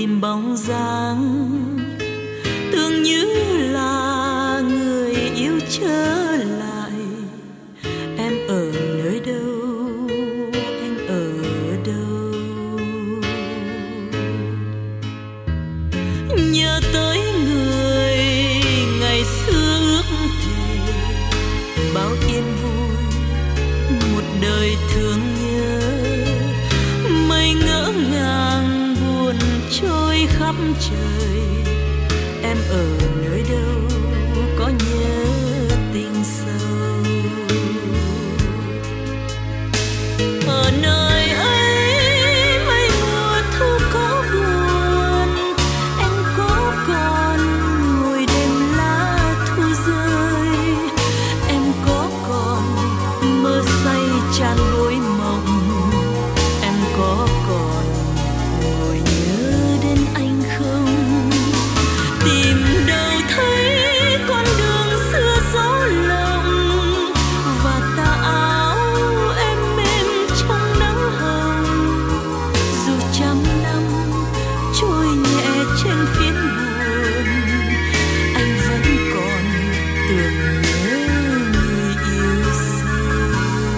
tìm bóng dáng, tưởng như là người yêu trở lại. Em ở nơi đâu, anh ở đâu? Nhớ tới người ngày xưa ước thề, bao yên vui một đời thương nhớ. Mây ngỡ ngàng buồn trôi khắp trời, em ở nơi đâu có nhớ tình sâu? Ở nơi ấy mây mùa thu có buồn, em có còn ngồi đêm lá thu rơi, em có còn mơ say tràn gối mộng, em có còn ngồi nhớ đến anh không? Tìm đâu thấy con đường xưa gió lộng, và tà áo em mềm trong nắng hồng. Dù trăm năm trôi nhẹ trên phiến buồn, anh vẫn còn tưởng nhớ người yêu xưa.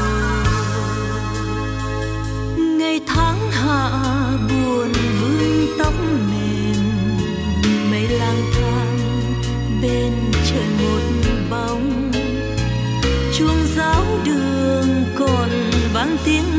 Ngày tháng hạ buồn vương tóc mềm, mây lang thang bên trời một bóng. Chuông giáo đường còn vang tiếng